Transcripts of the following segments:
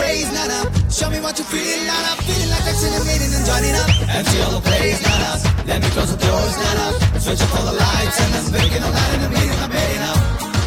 craze, nana. Show me what you feel, nana. Feeling like accelerating and joining up. Empty all the place, nana. Let me close the doors, nana. Switch off all the lights and I'm waking all night in the meeting. I'm heading out.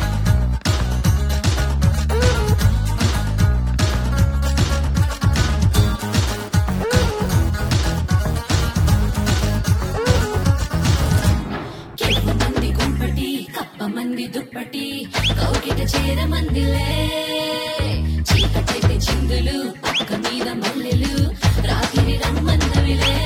మంది గుంపటి కప్ప మంది దుప్పటి కౌకిట చేర మందిలే చీకటైతే చిందులు పక్క మీద మల్లెలు రాత్రి రమ్మన్నవిలే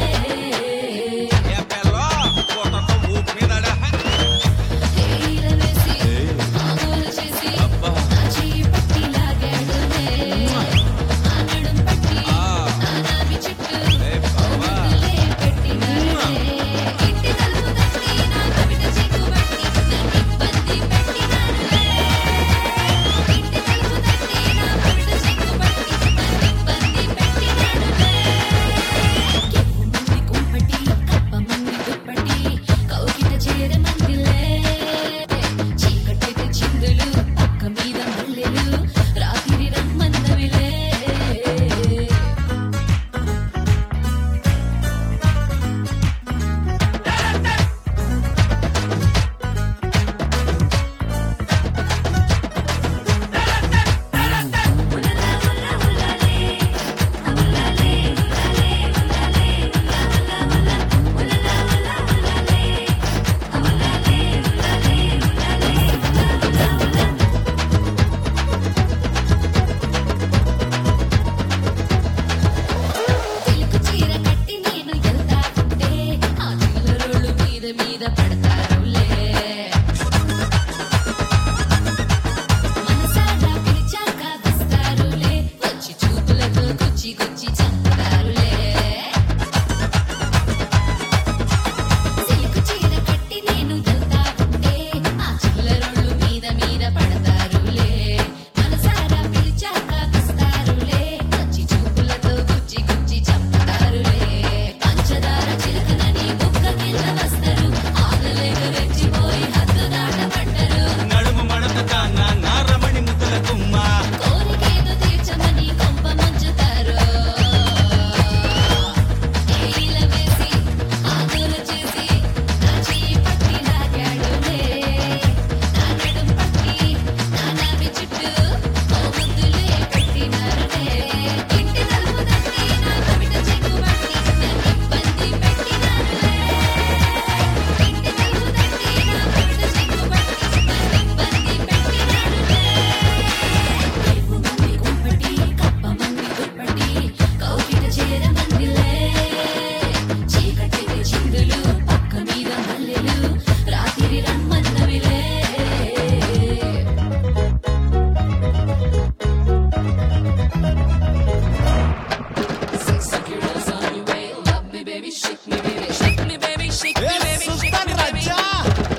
ఆగోలు చేసి నా చెయ్యి పట్టి లాగాడులే ఆ నడుం పట్టి నా నాభి చుట్టూ ముద్దులే పెట్టినాడే ఇంటి తలుపు తట్టి నా కవిత చీకు పట్టి నన్ను ఇబ్బంది పెట్టినాడులే ఇంటి తలుపు తట్టి నా కవిత చీకు పట్టి నన్ను ఇబ్బంది పెట్టినాడులే కెవ్వు మంది కుంపటి కప్ప మంది దుప్పటి కౌకిట చేర మందిలే చీకటైతే చిందులు పక్క మీద మల్లెలు రాత్రి రమ్మన్నవిలే తెలుగు చీర కట్టి నేను వెళ్తా ఉంటే ఆ చిల్లరోళ్ళు మీద మీద పడతారులే మనసారా పిలిచాక వస్తారులే వచ్చి చూపులతో గుచ్చి గుచ్చి చంపుతారులే తెలుగు చీర కట్టి నేను వెళ్తా ఉంటే ఆ చిల్లరోళ్ళు మీద మీద పడతారులే మనసారా పిలిచాక వస్తారులే వచ్చి చూపులతో గుచ్చి గుచ్చి చంపుతారులే పంచదార చిలకనని బుక్క కింద వస్తారు ఆగలేక రెచ్చిపోయి హద్దు దాటపడ్డరు నడుము మడత తానా నారమణి ముద్దుల కుమ్మ కోరికేదో తీర్చమని కొంప ముంచుతారు ఏయిల వేసి ఆగోలు చేసి నా చెయ్యి పట్టి లాగాడులే నా నడుం పట్టి నా నాభి చుట్టూ ఓ ముద్దులే పెట్టినారులే ఇంటి తలుపు తట్టి నా కవిట చెక్కు పట్టి నన్ను ఇబ్బంది పెట్టినారులే ఇంటి తలుపు తట్టి నా కవిట చెక్కు పట్టి నన్ను ఇబ్బంది పెట్టినారులే కెవ్వు మంది గుంపటి కప్ప మంది దుప్పటి కౌకిట చేర మందిలే చీకటైతే చిందులు పక్క మీద మల్లెలు రాత్రి రమ్మన్నవిలే Sexy girls on your way, love me baby, shake me baby, shake me baby, shake me baby, shake Sultan me baby. Raja